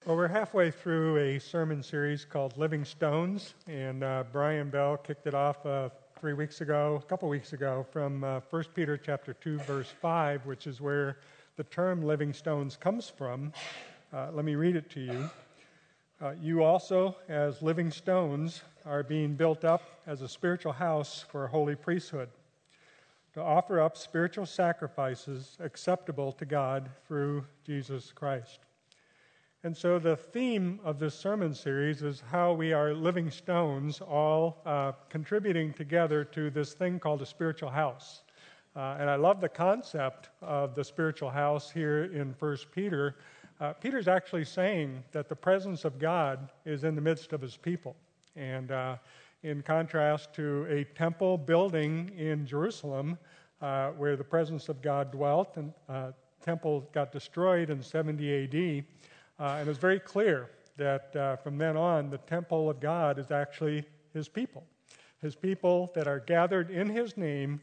Well, we're halfway through a sermon series called Living Stones, and Brian Bell kicked it off a couple weeks ago, from 1 Peter chapter 2, verse 5, which is where the term living stones comes from. Let me read it to you. You also, as living stones, are being built up as a spiritual house for a holy priesthood, to offer up spiritual sacrifices acceptable to God through Jesus Christ. And so the theme of this sermon series is how we are living stones, all contributing together to this thing called a spiritual house. And I love the concept of the spiritual house here in 1 Peter. Peter's actually saying that the presence of God is in the midst of his people. And in contrast to a temple building in Jerusalem where the presence of God dwelt, and temple got destroyed in 70 A.D., and it's very clear that from then on, the temple of God is actually his people. His people that are gathered in his name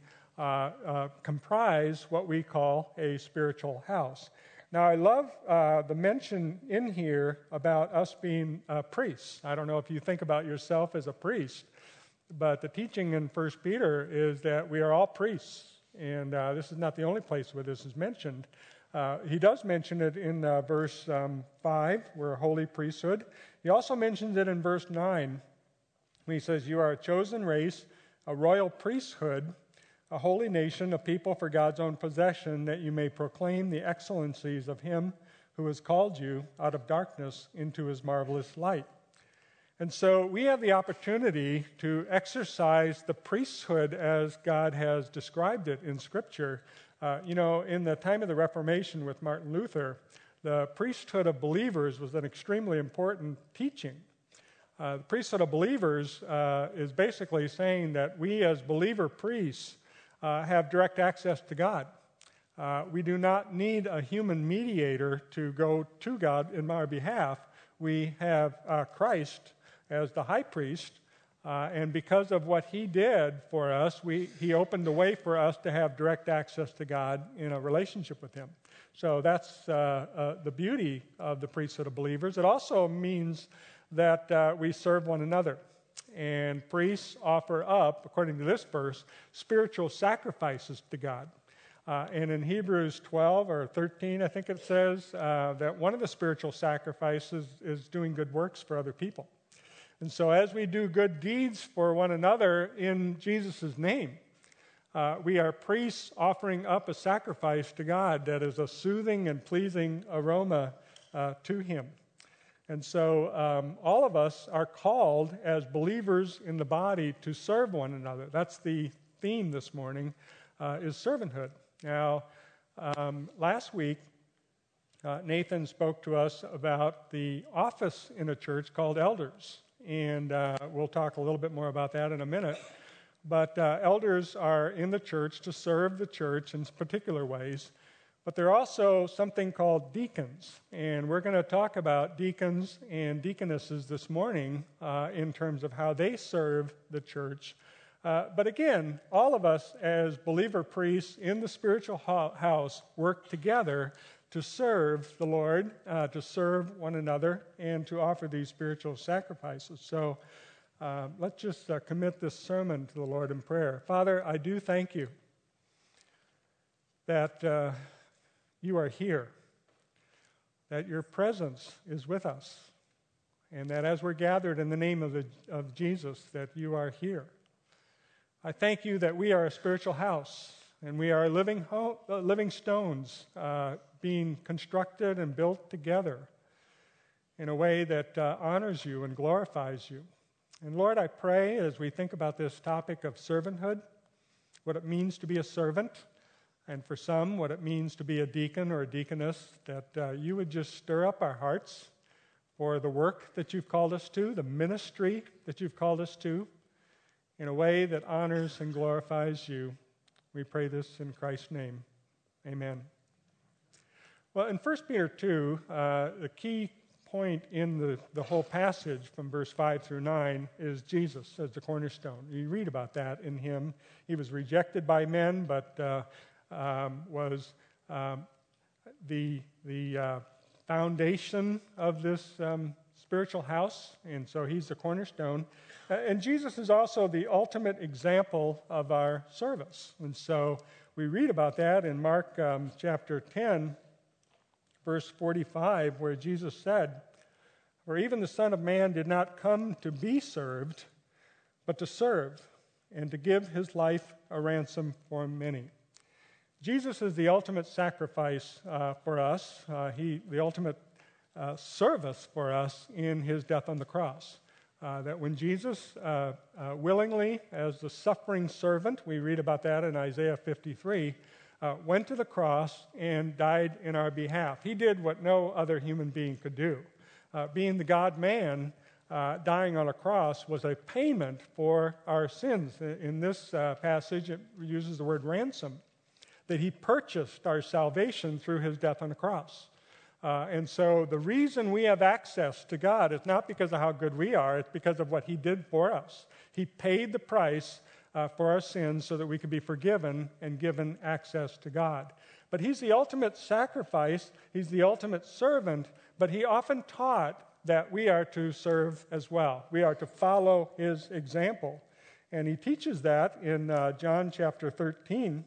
comprise what we call a spiritual house. Now, I love the mention in here about us being priests. I don't know if you think about yourself as a priest, but the teaching in 1 Peter is that we are all priests. And this is not the only place where this is mentioned. He does mention it in verse 5, we're a holy priesthood. He also mentions it in verse 9, when he says, you are a chosen race, a royal priesthood, a holy nation, a people for God's own possession, that you may proclaim the excellencies of him who has called you out of darkness into his marvelous light. And so we have the opportunity to exercise the priesthood as God has described it in Scripture. In the time of the Reformation with Martin Luther, the priesthood of believers was an extremely important teaching. The priesthood of believers is basically saying that we as believer priests have direct access to God. We do not need a human mediator to go to God in our behalf. We have Christ as the high priest, and because of what he did for us, he opened the way for us to have direct access to God in a relationship with him. So that's the beauty of the priesthood of believers. It also means that we serve one another. And priests offer up, according to this verse, spiritual sacrifices to God. And in Hebrews 12 or 13, I think it says, that one of the spiritual sacrifices is doing good works for other people. And so as we do good deeds for one another in Jesus' name, we are priests offering up a sacrifice to God that is a soothing and pleasing aroma to him. And so all of us are called as believers in the body to serve one another. That's the theme this morning, is servanthood. Now, last week, Nathan spoke to us about the office in a church called elders. And we'll talk a little bit more about that in a minute. But elders are in the church to serve the church in particular ways. But there are also something called deacons. And we're going to talk about deacons and deaconesses this morning in terms of how they serve the church. But again, all of us as believer priests in the spiritual house work together to serve the Lord, to serve one another, and to offer these spiritual sacrifices. So let's just commit this sermon to the Lord in prayer. Father, I do thank you that you are here, that your presence is with us, and that as we're gathered in the name of Jesus, that you are here. I thank you that we are a spiritual house, and we are living stones being constructed and built together in a way that honors you and glorifies you. And Lord, I pray as we think about this topic of servanthood, what it means to be a servant, and for some, what it means to be a deacon or a deaconess, that you would just stir up our hearts for the work that you've called us to, the ministry that you've called us to, in a way that honors and glorifies you. We pray this in Christ's name. Amen. Well, in 1 Peter 2, the key point in the whole passage from verse 5 through 9 is Jesus as the cornerstone. You read about that in him. He was rejected by men, but was the foundation of this spiritual house, and so he's the cornerstone. And Jesus is also the ultimate example of our service. And so we read about that in Mark chapter 10, verse 45, where Jesus said, "For even the Son of Man did not come to be served, but to serve, and to give his life a ransom for many." Jesus is the ultimate sacrifice for us, the ultimate service for us in his death on the cross. That when Jesus willingly, as the suffering servant, we read about that in Isaiah 53, went to the cross and died in our behalf. He did what no other human being could do. Being the God-man, dying on a cross was a payment for our sins. In this passage, it uses the word ransom, that he purchased our salvation through his death on the cross. And so the reason we have access to God is not because of how good we are, it's because of what he did for us. He paid the price for our sins so that we could be forgiven and given access to God. But he's the ultimate sacrifice, he's the ultimate servant, but he often taught that we are to serve as well. We are to follow his example. And he teaches that in John chapter 13,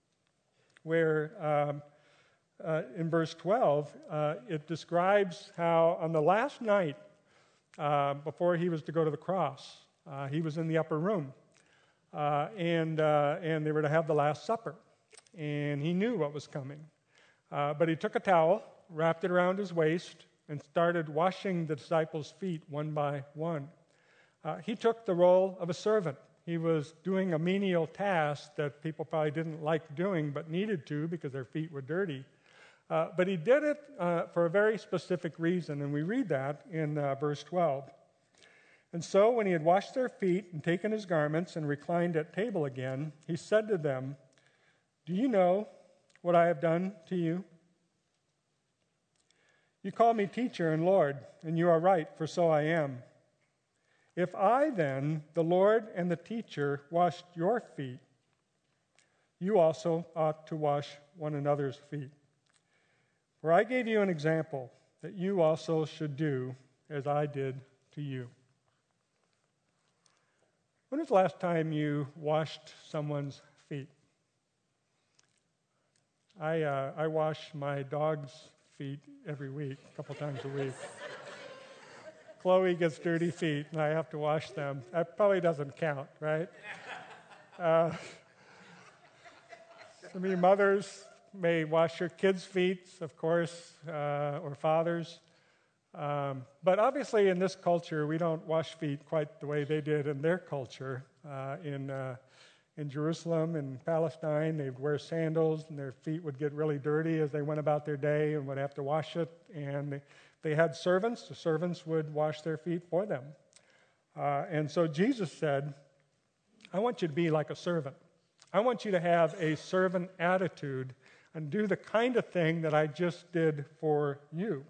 where in verse 12, it describes how on the last night before he was to go to the cross, he was in the upper room, and they were to have the Last Supper, and he knew what was coming. But he took a towel, wrapped it around his waist, and started washing the disciples' feet one by one. He took the role of a servant. He was doing a menial task that people probably didn't like doing but needed to because their feet were dirty. But he did it for a very specific reason, and we read that in verse 12. "And so when he had washed their feet and taken his garments and reclined at table again, he said to them, 'Do you know what I have done to you? You call me teacher and Lord, and you are right, for so I am. If I then, the Lord and the teacher, washed your feet, you also ought to wash one another's feet. For I gave you an example that you also should do as I did to you.'" When was the last time you washed someone's feet? I wash my dog's feet every week, a couple times a week. Chloe gets dirty feet, and I have to wash them. That probably doesn't count, right? Some of you mothers may wash your kids' feet, of course, or fathers. But obviously in this culture, we don't wash feet quite the way they did in their culture. In Jerusalem and Palestine, they'd wear sandals, and their feet would get really dirty as they went about their day and would have to wash it. And they had servants. The servants would wash their feet for them. And so Jesus said, "I want you to be like a servant. I want you to have a servant attitude and do the kind of thing that I just did for you."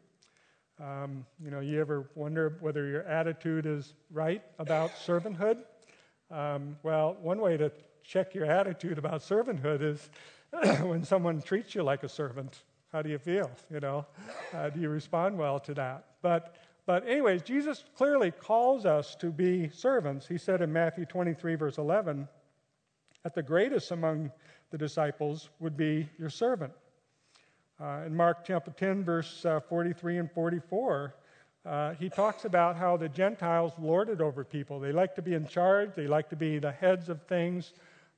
You ever wonder whether your attitude is right about servanthood? Well, one way to check your attitude about servanthood is when someone treats you like a servant. How do you feel? Do you respond well to that? But anyways, Jesus clearly calls us to be servants. He said in Matthew 23, verse 11, that the greatest among the disciples would be your servant. In Mark chapter 10, verse 43 and 44, he talks about how the Gentiles lord it over people. They like to be in charge. They like to be the heads of things.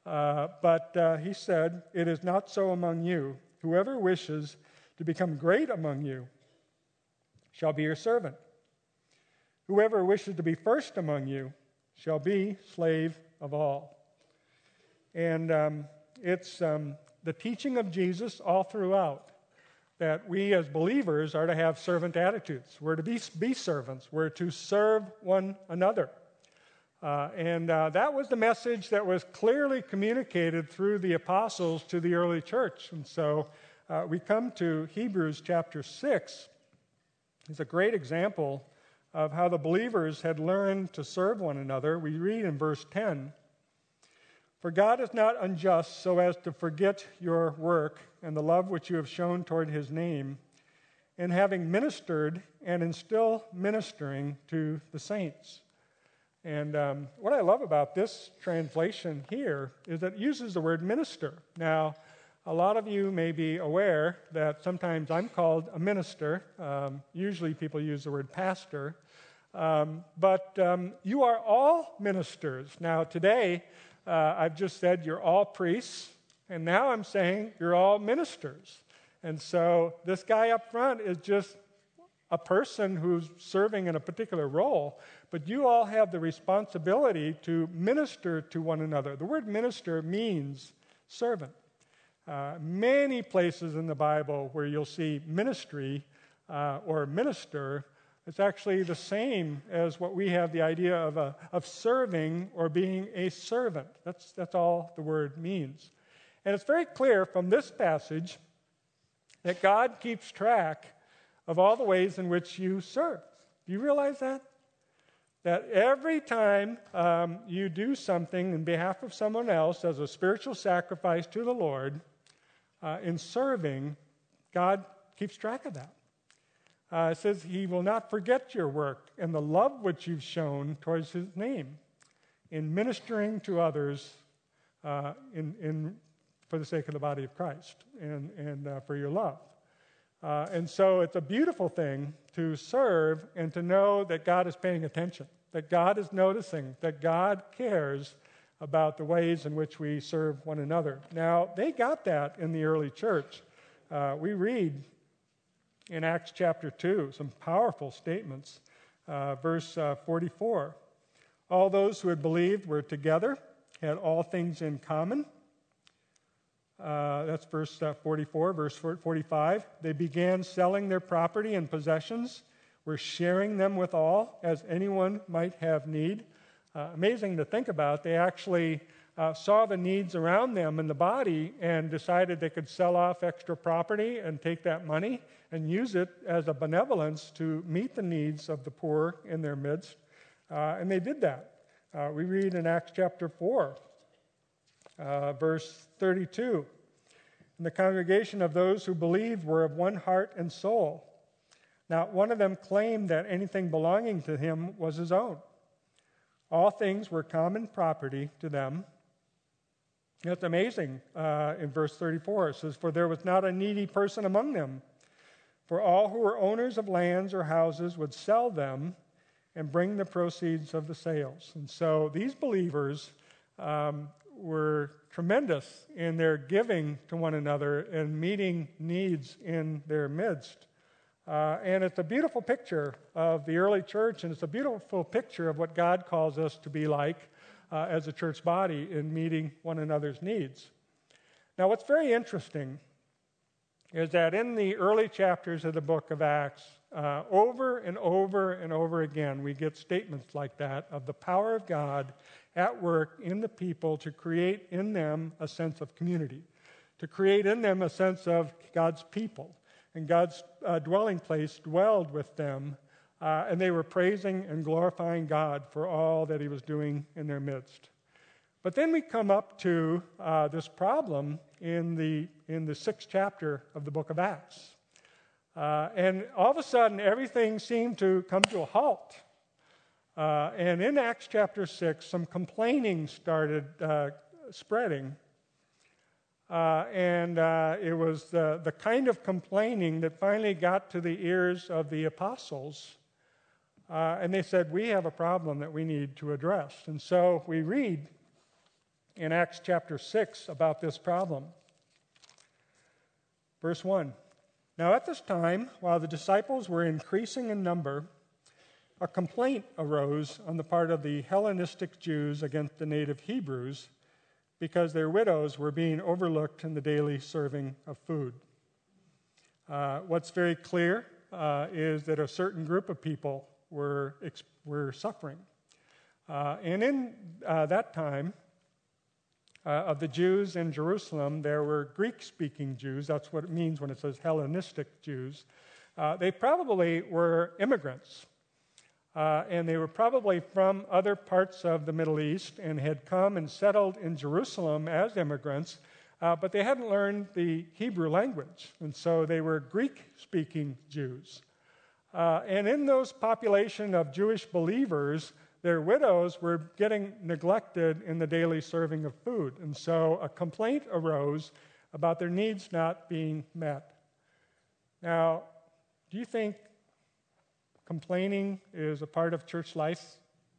But he said, "It is not so among you. Whoever wishes to become great among you shall be your servant. Whoever wishes to be first among you shall be slave of all." And it's the teaching of Jesus all throughout that we as believers are to have servant attitudes. We're to be servants. We're to serve one another. And that was the message that was clearly communicated through the apostles to the early church. And so we come to Hebrews chapter 6. It's a great example of how the believers had learned to serve one another. We read in verse 10, "For God is not unjust so as to forget your work and the love which you have shown toward his name and having ministered and in still ministering to the saints. And what I love about this translation here is that it uses the word minister. Now, a lot of you may be aware that sometimes I'm called a minister. Usually people use the word pastor. But you are all ministers. Now, today, I've just said you're all priests, and now I'm saying you're all ministers. And so this guy up front is just a person who's serving in a particular role, but you all have the responsibility to minister to one another. The word minister means servant. Many places in the Bible where you'll see ministry or minister, it's actually the same as what we have the idea of serving or being a servant. That's all the word means. And it's very clear from this passage that God keeps track of all the ways in which you serve. Do you realize that? That every time you do something in behalf of someone else as a spiritual sacrifice to the Lord, in serving, God keeps track of that. It says he will not forget your work and the love which you've shown towards his name in ministering to others for the sake of the body of Christ and for your love. And so it's a beautiful thing to serve and to know that God is paying attention, that God is noticing, that God cares about the ways in which we serve one another. Now, they got that in the early church. We read in Acts chapter 2 some powerful statements. Verse 44, all those who had believed were together, had all things in common. That's verse 44. Verse 45, they began selling their property and possessions, were sharing them with all, as anyone might have need. Amazing to think about. They actually saw the needs around them in the body and decided they could sell off extra property and take that money and use it as a benevolence to meet the needs of the poor in their midst. And they did that. We read in Acts chapter 4, verse 32, and the congregation of those who believed were of one heart and soul. Not one of them claimed that anything belonging to him was his own. All things were common property to them. It's amazing. In verse 34, it says, for there was not a needy person among them. For all who were owners of lands or houses would sell them and bring the proceeds of the sales. And so these believers were tremendous in their giving to one another and meeting needs in their midst. And it's a beautiful picture of the early church, and it's a beautiful picture of what God calls us to be like as a church body in meeting one another's needs. Now, what's very interesting is that in the early chapters of the book of Acts, over and over and over again, we get statements like that of the power of God at work in the people to create in them a sense of community, to create in them a sense of God's people. And God's dwelling place dwelled with them, and they were praising and glorifying God for all that he was doing in their midst. But then we come up to this problem in the 6th chapter of the book of Acts. And all of a sudden, everything seemed to come to a halt. And in Acts chapter 6, some complaining started spreading. And it was the kind of complaining that finally got to the ears of the apostles. And they said, we have a problem that we need to address. And so we read in Acts chapter 6 about this problem. Verse 1. Now at this time, while the disciples were increasing in number, a complaint arose on the part of the Hellenistic Jews against the native Hebrews, because their widows were being overlooked in the daily serving of food. What's very clear is that a certain group of people were suffering. And in that time of the Jews in Jerusalem, there were Greek-speaking Jews. That's what it means when it says Hellenistic Jews. They probably were immigrants. And they were probably from other parts of the Middle East and had come and settled in Jerusalem as immigrants but they hadn't learned the Hebrew language, and so they were Greek-speaking Jews. And in those population of Jewish believers, their widows were getting neglected in the daily serving of food. And so a complaint arose about their needs not being met. Now, do you think complaining is a part of church life?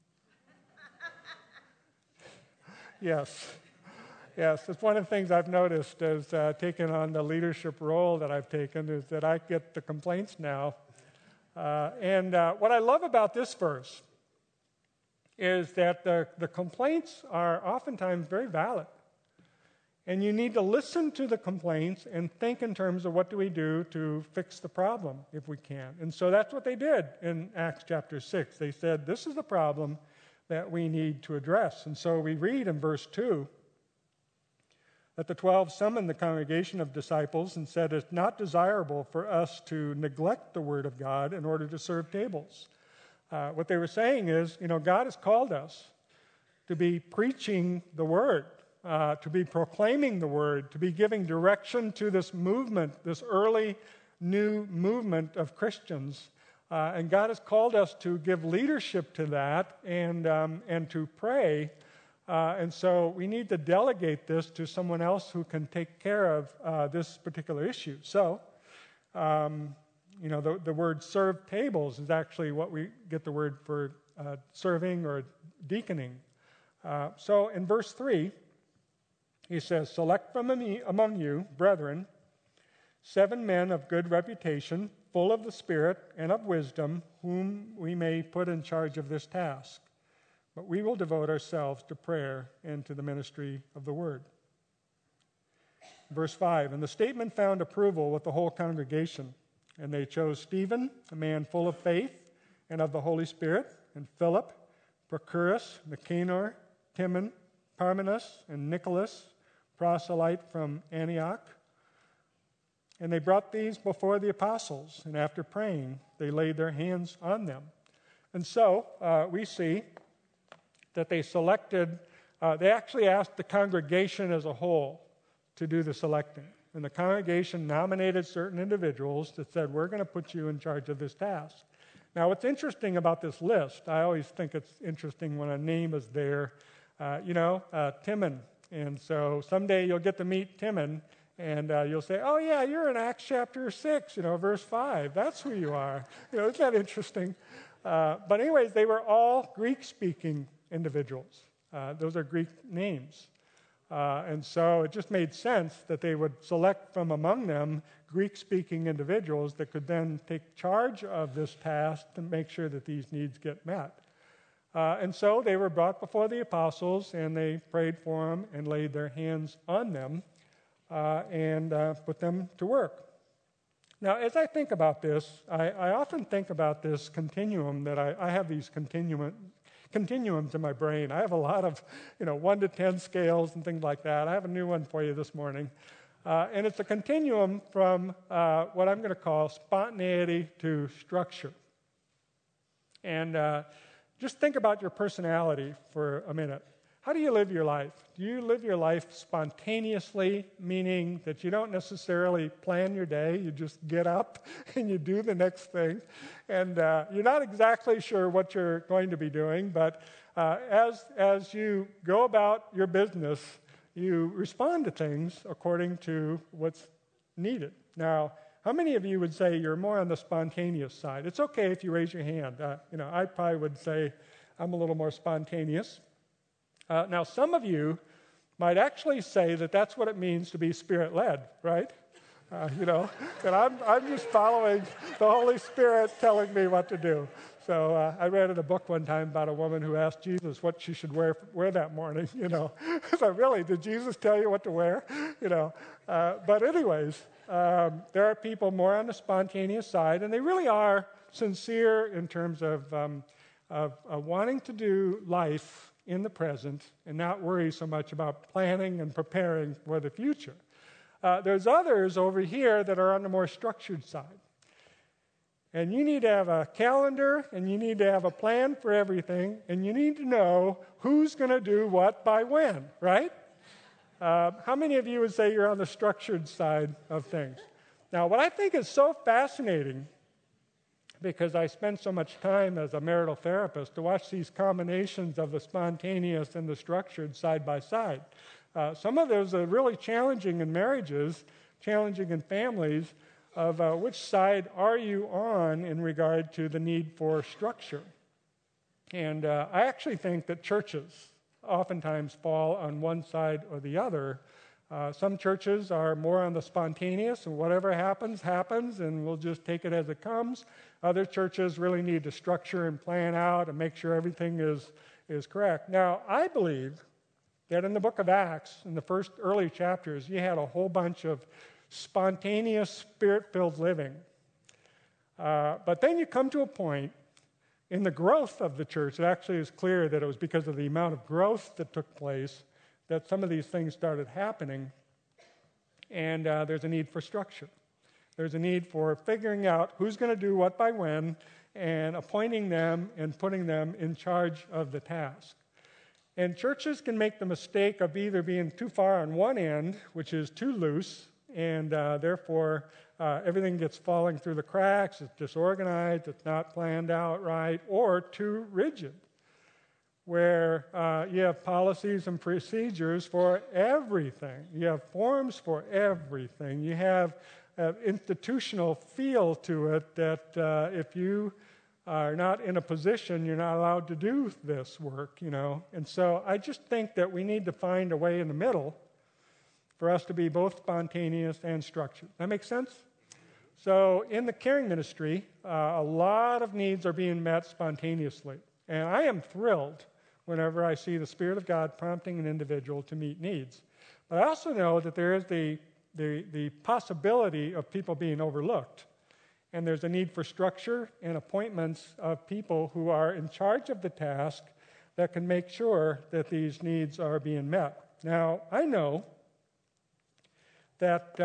Yes. Yes, it's one of the things I've noticed as taking on the leadership role that I've taken is that I get the complaints now. And what I love about this verse is that the complaints are oftentimes very valid. And you need to listen to the complaints and think in terms of what do we do to fix the problem if we can. And so that's what they did in Acts chapter 6. They said, this is the problem that we need to address. And so we read in verse 2 that the 12 summoned the congregation of disciples and said, it's not desirable for us to neglect the word of God in order to serve tables. What they were saying is, God has called us to be preaching the word, to be proclaiming the word, to be giving direction to this movement, this early new movement of Christians. And God has called us to give leadership to that and to pray. And so we need to delegate this to someone else who can take care of this particular issue. So, the word serve tables is actually what we get the word for serving or deaconing. So in verse 3, he says, select from among you, brethren, 7 men of good reputation, full of the Spirit and of wisdom, whom we may put in charge of this task. But we will devote ourselves to prayer and to the ministry of the word. Verse 5, and the statement found approval with the whole congregation. And they chose Stephen, a man full of faith and of the Holy Spirit, and Philip, Prochorus, Nicanor, Timon, Parmenas, and Nicholas, proselyte from Antioch. And they brought these before the apostles, and after praying, they laid their hands on them. And so we see that they selected, they actually asked the congregation as a whole to do the selecting. And the congregation nominated certain individuals that said, we're going to put you in charge of this task. Now, what's interesting about this list, I always think it's interesting when a name is there, Timon. And so someday you'll get to meet Timon, and you'll say, oh, yeah, you're in Acts chapter 6, verse 5. That's who you are. Isn't that interesting? But anyways, they were all Greek-speaking individuals. Those are Greek names. And so it just made sense that they would select from among them Greek-speaking individuals that could then take charge of this task to make sure that these needs get met. And so they were brought before the apostles, and they prayed for them and laid their hands on them and put them to work. Now, as I think about this, I often think about this continuum that I have these continuums in my brain. I have a lot of, 1 to 10 scales and things like that. I have a new one for you this morning. And it's a continuum from what I'm going to call spontaneity to structure. And just think about your personality for a minute. How do you live your life? Do you live your life spontaneously, meaning that you don't necessarily plan your day, you just get up and you do the next thing, and you're not exactly sure what you're going to be doing, but as you go about your business, you respond to things according to what's needed. Now, how many of you would say you're more on the spontaneous side? It's okay if you raise your hand. I probably would say I'm a little more spontaneous. Now, some of you might actually say that that's what it means to be Spirit-led, right? And I'm just following the Holy Spirit telling me what to do. So I read in a book one time about a woman who asked Jesus what she should wear that morning, So really, did Jesus tell you what to wear? But anyways, there are people more on the spontaneous side, and they really are sincere in terms of wanting to do life in the present and not worry so much about planning and preparing for the future. There's others over here that are on the more structured side. And you need to have a calendar, and you need to have a plan for everything, and you need to know who's going to do what by when, right? How many of you would say you're on the structured side of things? Now, what I think is so fascinating, because I spend so much time as a marital therapist, to watch these combinations of the spontaneous and the structured side by side. Some of those are really challenging in marriages, challenging in families, of which side are you on in regard to the need for structure. And I actually think that churches oftentimes fall on one side or the other. Some churches are more on the spontaneous, and whatever happens, happens, and we'll just take it as it comes. Other churches really need to structure and plan out and make sure everything is correct. Now, I believe that in the book of Acts, in the first early chapters, you had a whole bunch of spontaneous, spirit-filled living. But then you come to a point in the growth of the church, it actually is clear that it was because of the amount of growth that took place that some of these things started happening, and there's a need for structure. There's a need for figuring out who's going to do what by when, and appointing them and putting them in charge of the task. And churches can make the mistake of either being too far on one end, which is too loose, and therefore everything gets falling through the cracks, it's disorganized, it's not planned out right, or too rigid, where you have policies and procedures for everything. You have forms for everything. You have an institutional feel to it that if you are not in a position, you're not allowed to do this work, you know. And so I just think that we need to find a way in the middle for us to be both spontaneous and structured. That makes sense? So in the caring ministry, a lot of needs are being met spontaneously. And I am thrilled whenever I see the Spirit of God prompting an individual to meet needs. But I also know that there is the possibility of people being overlooked. And there's a need for structure and appointments of people who are in charge of the task that can make sure that these needs are being met. Now, I know that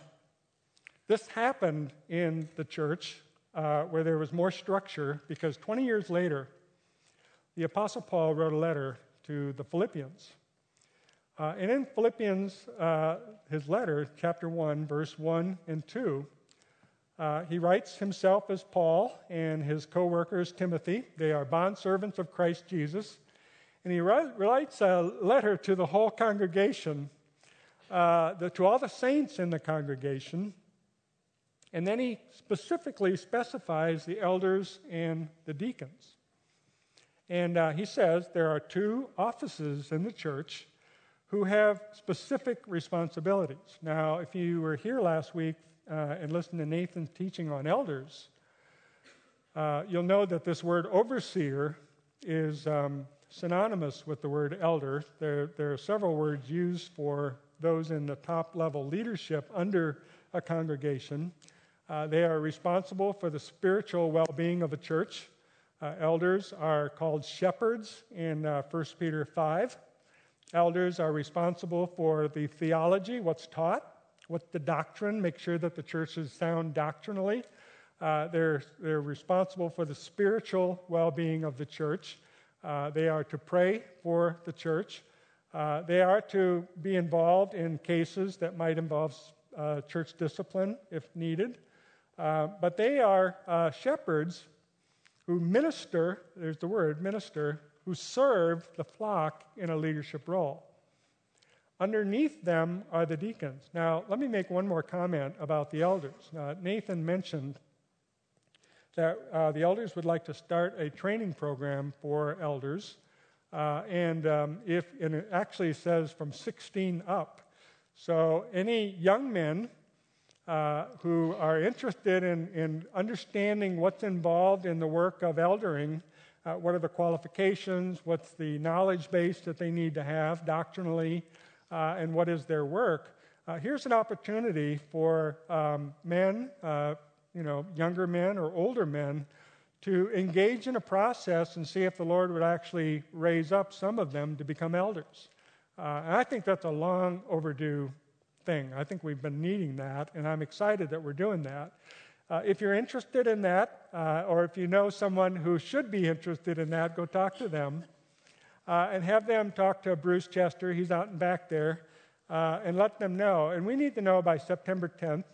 this happened in the church where there was more structure, because 20 years later, the Apostle Paul wrote a letter to the Philippians. And in Philippians, his letter, chapter 1, verse 1 and 2, he writes himself as Paul and his co-workers Timothy. They are bondservants of Christ Jesus. And he writes a letter to the whole congregation, to all the saints in the congregation. And then he specifically specifies the elders and the deacons. And he says there are two offices in the church who have specific responsibilities. Now, if you were here last week and listened to Nathan's teaching on elders, you'll know that this word overseer is synonymous with the word elder. There are several words used for those in the top-level leadership under a congregation. They are responsible for the spiritual well-being of a church. Elders are called shepherds in 1 Peter 5. Elders are responsible for the theology, what's taught, what's the doctrine, make sure that the church is sound doctrinally. They're responsible for the spiritual well-being of the church. They are to pray for the church. They are to be involved in cases that might involve church discipline if needed. But they are shepherds who minister, there's the word, minister, who serve the flock in a leadership role. Underneath them are the deacons. Now, let me make one more comment about the elders. Nathan mentioned that the elders would like to start a training program for elders, and it actually says from 16 up. So any young men who are interested in understanding what's involved in the work of eldering, what are the qualifications, what's the knowledge base that they need to have doctrinally, and what is their work. Here's an opportunity for men, younger men or older men, to engage in a process and see if the Lord would actually raise up some of them to become elders. And I think that's a long overdue thing. I think we've been needing that, and I'm excited that we're doing that. If you're interested in that, or if you know someone who should be interested in that, go talk to them and have them talk to Bruce Chester. He's out and back there. and let them know. And we need to know by September 10th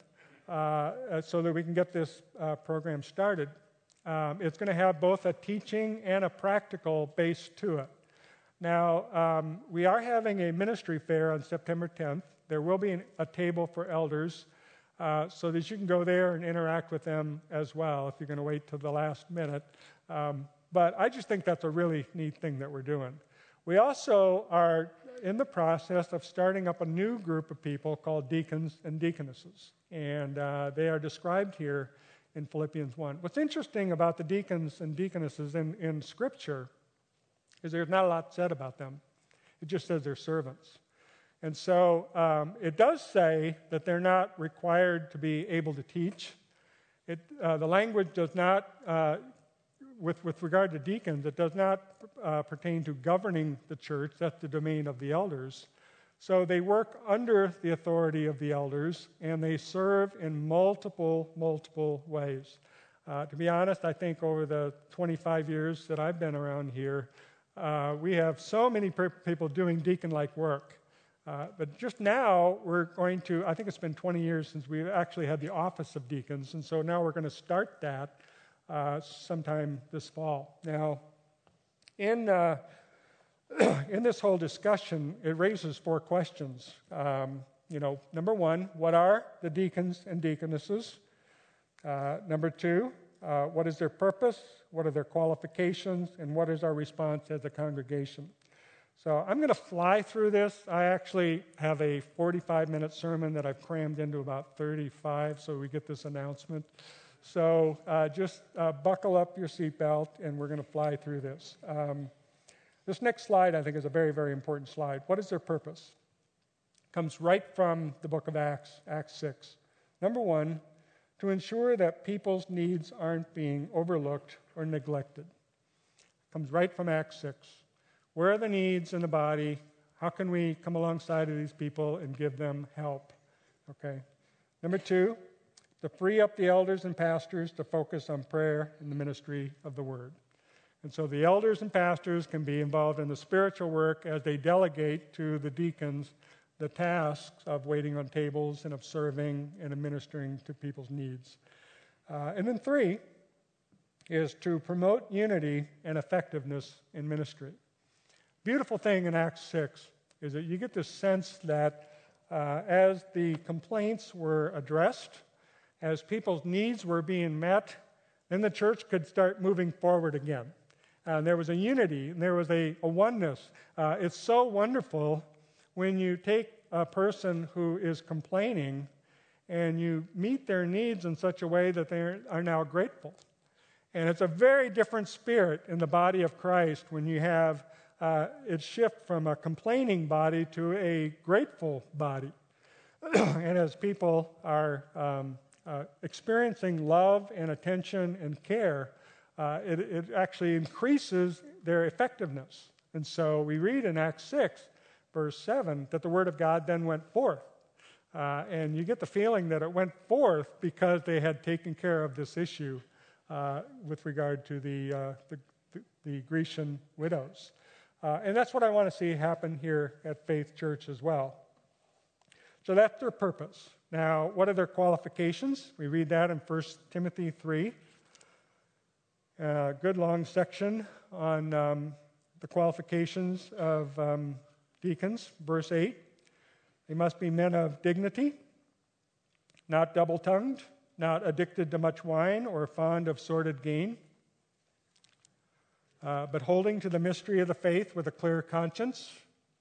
so that we can get this program started. It's going to have both a teaching and a practical base to it. Now, we are having a ministry fair on September 10th. There will be a table for elders so that you can go there and interact with them as well if you're going to wait till the last minute. But I just think that's a really neat thing that we're doing. We also are in the process of starting up a new group of people called deacons and deaconesses. And they are described here in Philippians 1. What's interesting about the deacons and deaconesses in Scripture is there's not a lot said about them. It just says they're servants. And so it does say that they're not required to be able to teach. The language does not, with regard to deacons, it does not pertain to governing the church. That's the domain of the elders. So they work under the authority of the elders, and they serve in multiple ways. To be honest, I think over the 25 years that I've been around here, we have so many people doing deacon-like work. But just now, we're going to, I think it's been 20 years since we've actually had the office of deacons, and so now we're going to start that sometime this fall. Now, in this whole discussion, it raises 4 questions. Number 1, what are the deacons and deaconesses? Number 2, what is their purpose? What are their qualifications? And what is our response as a congregation? So I'm going to fly through this. I actually have a 45-minute sermon that I've crammed into about 35 so we get this announcement. So just buckle up your seatbelt, and we're going to fly through this. This next slide, I think, is a very, very important slide. What is their purpose? It comes right from the book of Acts, Acts 6. Number 1, to ensure that people's needs aren't being overlooked or neglected. It comes right from Acts 6. Where are the needs in the body? How can we come alongside of these people and give them help? Okay. Number 2, to free up the elders and pastors to focus on prayer and the ministry of the word. And so the elders and pastors can be involved in the spiritual work as they delegate to the deacons the tasks of waiting on tables and of serving and administering to people's needs. And then 3 is to promote unity and effectiveness in ministry. Beautiful thing in Acts 6 is that you get this sense that as the complaints were addressed, as people's needs were being met, then the church could start moving forward again. There was a unity, and there was a oneness. It's so wonderful when you take a person who is complaining and you meet their needs in such a way that they are now grateful. And it's a very different spirit in the body of Christ when you have it shift from a complaining body to a grateful body. And as people are experiencing love and attention and care, it actually increases their effectiveness. And so we read in Acts 6, verse 7, that the word of God then went forth. And you get the feeling that it went forth because they had taken care of this issue with regard to the Grecian widows. And that's what I want to see happen here at Faith Church as well. So that's their purpose. Now, what are their qualifications? We read that in 1 Timothy 3. A good long section on the qualifications of deacons. Verse 8, they must be men of dignity, not double-tongued, not addicted to much wine or fond of sordid gain, but holding to the mystery of the faith with a clear conscience.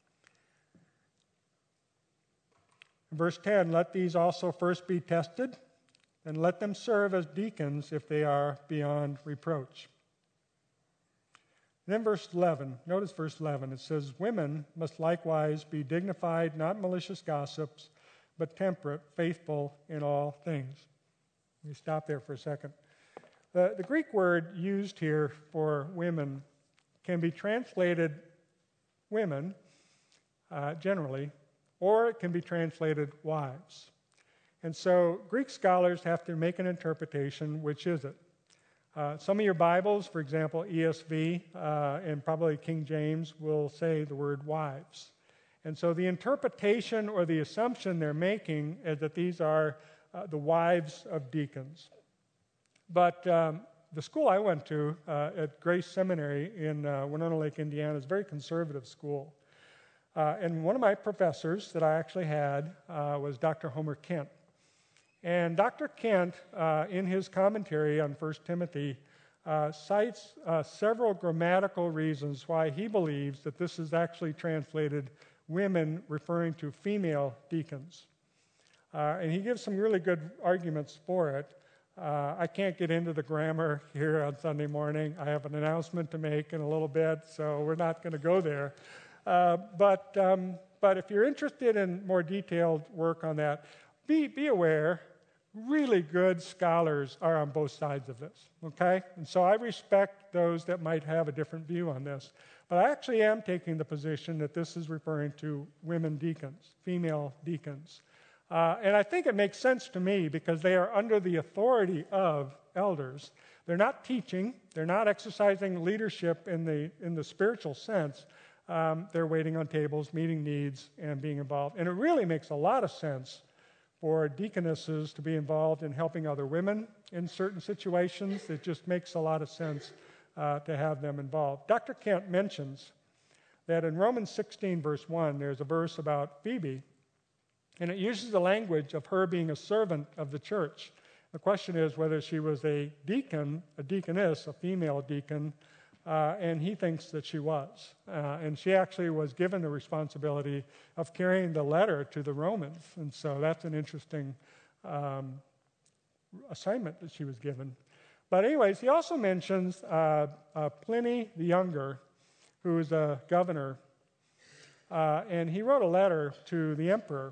Verse 10, let these also first be tested, and let them serve as deacons if they are beyond reproach. Then verse 11, notice verse 11, it says, women must likewise be dignified, not malicious gossips, but temperate, faithful in all things. Let me stop there for a second. The Greek word used here for women can be translated women, generally, or it can be translated wives. And so Greek scholars have to make an interpretation, which is it? Some of your Bibles, for example, ESV and probably King James, will say the word wives. And so the interpretation or the assumption they're making is that these are the wives of deacons. But the school I went to at Grace Seminary in Winona Lake, Indiana, is a very conservative school. And one of my professors that I actually had was Dr. Homer Kent. And Dr. Kent, in his commentary on 1 Timothy, cites several grammatical reasons why he believes that this is actually translated women, referring to female deacons. And he gives some really good arguments for it. I can't get into the grammar here on Sunday morning. I have an announcement to make in a little bit, so we're not going to go there. But if you're interested in more detailed work on that, be aware, really good scholars are on both sides of this, okay? And so I respect those that might have a different view on this. But I actually am taking the position that this is referring to women deacons, female deacons. And I think it makes sense to me because they are under the authority of elders. They're not teaching. They're not exercising leadership in the spiritual sense. They're waiting on tables, meeting needs, and being involved. And it really makes a lot of sense for deaconesses to be involved in helping other women in certain situations. It just makes a lot of sense to have them involved. Dr. Kent mentions that in Romans 16, verse 1, there's a verse about Phoebe, and it uses the language of her being a servant of the church. The question is whether she was a deacon, a deaconess, a female deacon, and he thinks that she was. And she actually was given the responsibility of carrying the letter to the Romans. And so that's an interesting assignment that she was given. But anyways, he also mentions Pliny the Younger, who is a governor, and he wrote a letter to the emperor.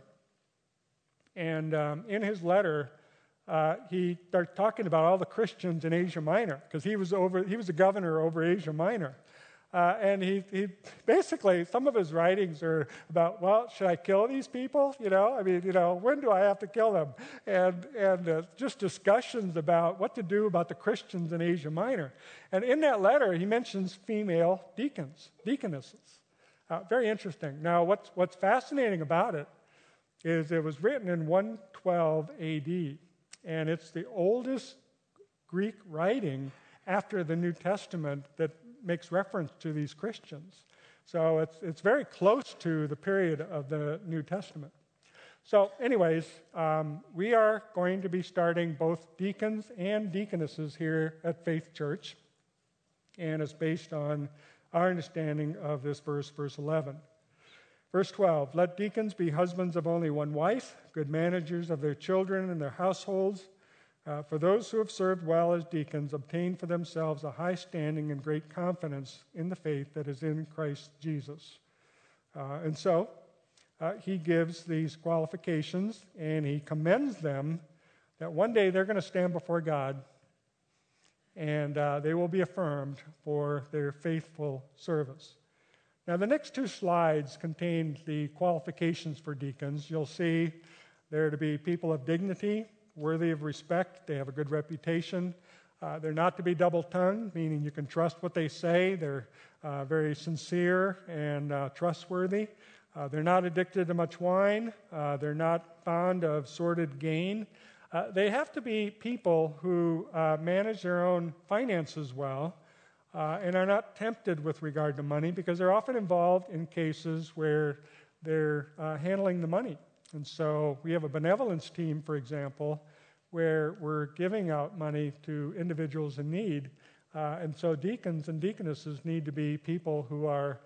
And in his letter, he started talking about all the Christians in Asia Minor, because he was a governor over Asia Minor. And he basically, some of his writings are about, well, should I kill these people? When do I have to kill them? And just discussions about what to do about the Christians in Asia Minor. And in that letter, he mentions female deaconesses. Very interesting. Now, what's fascinating about it is it was written in 112 A.D., and it's the oldest Greek writing after the New Testament that makes reference to these Christians. So it's very close to the period of the New Testament. So anyways, we are going to be starting both deacons and deaconesses here at Faith Church, and it's based on our understanding of this verse 11. Verse 12, let deacons be husbands of only one wife, good managers of their children and their households. For those who have served well as deacons obtain for themselves a high standing and great confidence in the faith that is in Christ Jesus. And so he gives these qualifications, and he commends them that one day they're going to stand before God, and they will be affirmed for their faithful service. Now, the next two slides contain the qualifications for deacons. You'll see they're to be people of dignity, worthy of respect. They have a good reputation. They're not to be double-tongued, meaning you can trust what they say. They're very sincere and trustworthy. They're not addicted to much wine. They're not fond of sordid gain. They have to be people who manage their own finances well, and are not tempted with regard to money, because they're often involved in cases where they're handling the money. And so we have a benevolence team, for example, where we're giving out money to individuals in need. And so deacons and deaconesses need to be people who are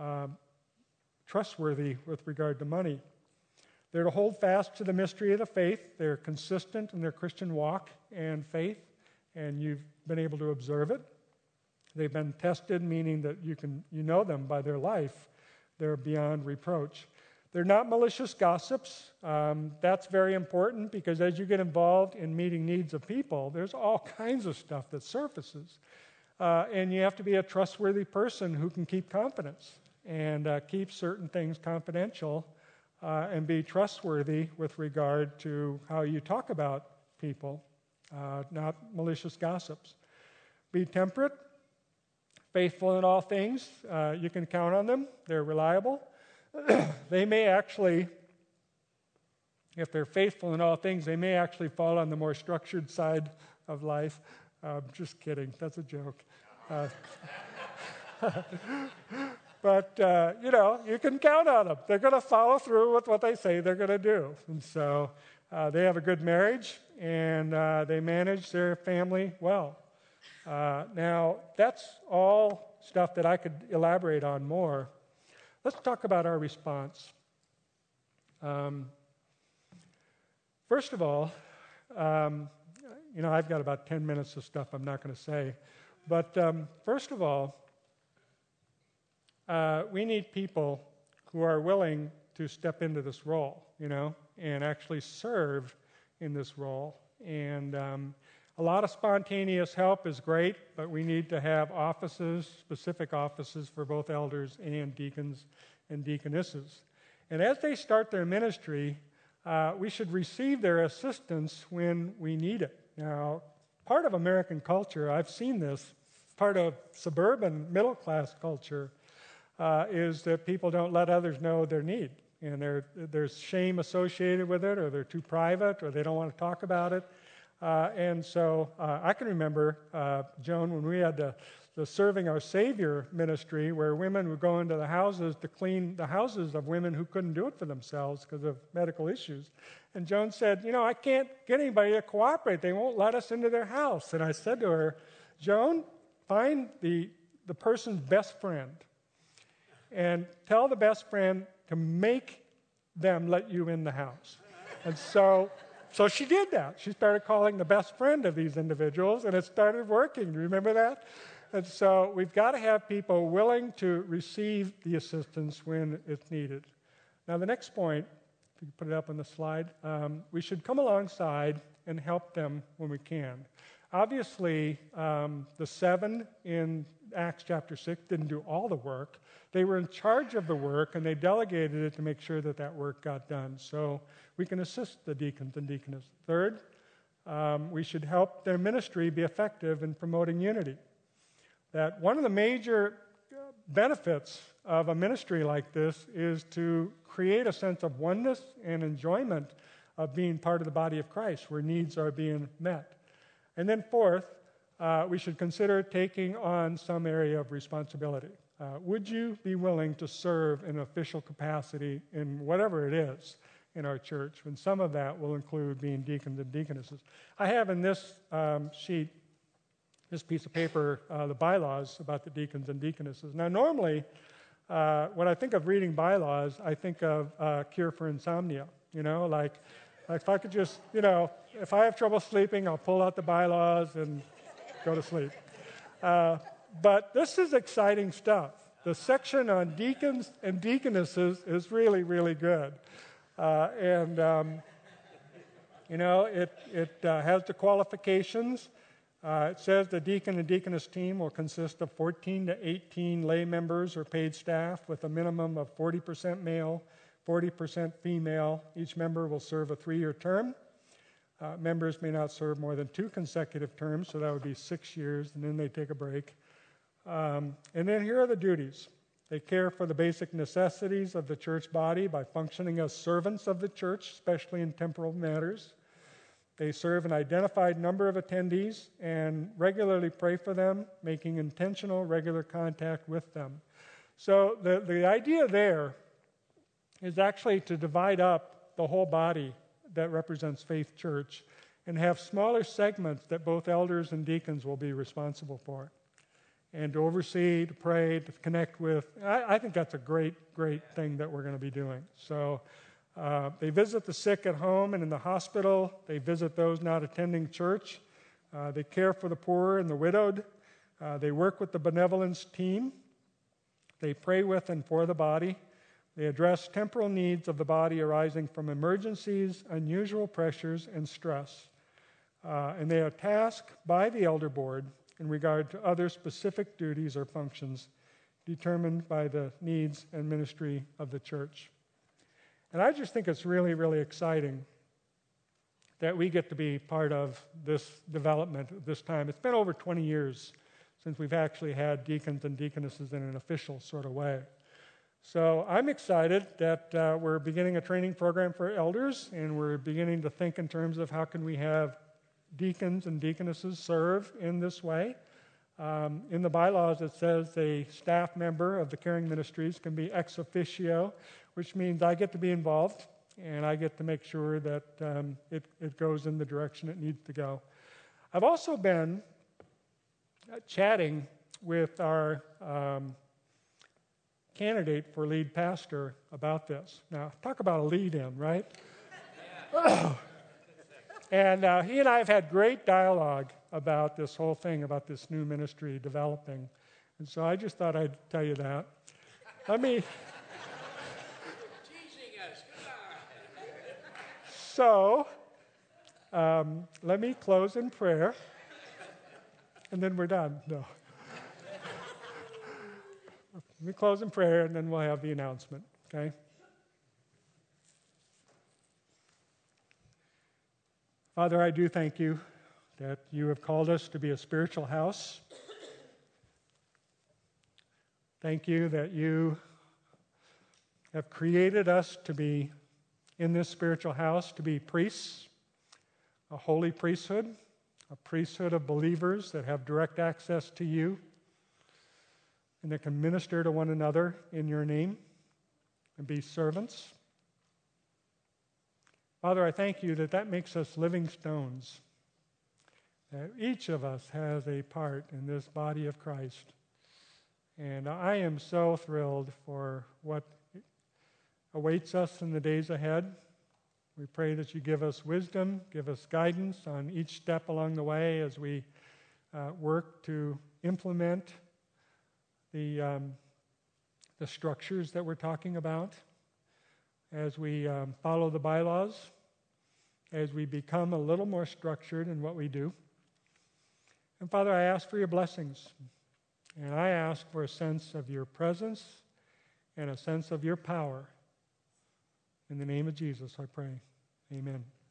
trustworthy with regard to money. They're to hold fast to the mystery of the faith. They're consistent in their Christian walk and faith, and you've been able to observe it. They've been tested, meaning that you know them by their life. They're beyond reproach. They're not malicious gossips. That's very important, because as you get involved in meeting needs of people, there's all kinds of stuff that surfaces. And you have to be a trustworthy person who can keep confidence and keep certain things confidential and be trustworthy with regard to how you talk about people, not malicious gossips. Be temperate. Faithful in all things. You can count on them. They're reliable. they may actually, if they're faithful in all things, they may actually fall on the more structured side of life. Just kidding. That's a joke. But, you can count on them. They're going to follow through with what they say they're going to do. And so they have a good marriage, and they manage their family well. Now, that's all stuff that I could elaborate on more. Let's talk about our response. First of all, I've got about 10 minutes of stuff I'm not going to say. But first of all, we need people who are willing to step into this role, and actually serve in this role. And a lot of spontaneous help is great, but we need to have specific offices for both elders and deacons and deaconesses. And as they start their ministry, we should receive their assistance when we need it. Now, part of American culture, I've seen this, part of suburban middle-class culture, is that people don't let others know their need. And there's shame associated with it, or they're too private, or they don't want to talk about it. And so I can remember, Joan, when we had the Serving Our Savior ministry, where women would go into the houses to clean the houses of women who couldn't do it for themselves because of medical issues. And Joan said, I can't get anybody to cooperate. They won't let us into their house. And I said to her, Joan, find the person's best friend and tell the best friend to make them let you in the house. And so she did that. She started calling the best friend of these individuals, and it started working. Do you remember that? And so we've got to have people willing to receive the assistance when it's needed. Now, the next point, if you can put it up on the slide, we should come alongside and help them when we can. Obviously, the 7 in Acts chapter 6 didn't do all the work. They were in charge of the work, and they delegated it to make sure that work got done. So we can assist the deacons and deaconesses. Third, we should help their ministry be effective in promoting unity. That one of the major benefits of a ministry like this is to create a sense of oneness and enjoyment of being part of the body of Christ, where needs are being met. And then fourth, we should consider taking on some area of responsibility. Would you be willing to serve in an official capacity in whatever it is in our church? And some of that will include being deacons and deaconesses. I have in this sheet, this piece of paper, the bylaws about the deacons and deaconesses. Now, normally, when I think of reading bylaws, I think of cure for insomnia. Like if I could just, if I have trouble sleeping, I'll pull out the bylaws and go to sleep. But this is exciting stuff. The section on deacons and deaconesses is really, really good. It has the qualifications. It says the deacon and deaconess team will consist of 14 to 18 lay members or paid staff with a minimum of 40% male, 40% female. Each member will serve a 3-year term. Members may not serve more than 2 consecutive terms, so that would be 6 years, and then they take a break. And then here are the duties. They care for the basic necessities of the church body by functioning as servants of the church, especially in temporal matters. They serve an identified number of attendees and regularly pray for them, making intentional, regular contact with them. So the idea there is actually to divide up the whole body that represents Faith Church and have smaller segments that both elders and deacons will be responsible for, and to oversee, to pray, to connect with. I think that's a great, great thing that we're going to be doing. So they visit the sick at home and in the hospital. They visit those not attending church. They care for the poor and the widowed. They work with the benevolence team. They pray with and for the body. They address temporal needs of the body arising from emergencies, unusual pressures, and stress. And they are tasked by the elder board in regard to other specific duties or functions determined by the needs and ministry of the church. And I just think it's really, really exciting that we get to be part of this development at this time. It's been over 20 years since we've actually had deacons and deaconesses in an official sort of way. So I'm excited that we're beginning a training program for elders, and we're beginning to think in terms of how can we have deacons and deaconesses serve in this way. In the bylaws, it says a staff member of the caring ministries can be ex officio, which means I get to be involved, and I get to make sure that it goes in the direction it needs to go. I've also been chatting with our candidate for lead pastor about this. Now, talk about a lead-in, right? Yeah. And he and I have had great dialogue about this whole thing, about this new ministry developing. And so I just thought I'd tell you that. Let me... So, let me close in prayer, and then we're done. No. Let me close in prayer, and then we'll have the announcement, okay? Father, I do thank you that you have called us to be a spiritual house. Thank you that you have created us to be in this spiritual house, to be priests, a holy priesthood, a priesthood of believers that have direct access to you and that can minister to one another in your name and be servants. Father, I thank you that that makes us living stones, that each of us has a part in this body of Christ. And I am so thrilled for what awaits us in the days ahead. We pray that you give us wisdom, give us guidance on each step along the way as we work to implement the structures that we're talking about, as we follow the bylaws, as we become a little more structured in what we do. And Father, I ask for your blessings, and I ask for a sense of your presence and a sense of your power. In the name of Jesus, I pray. Amen.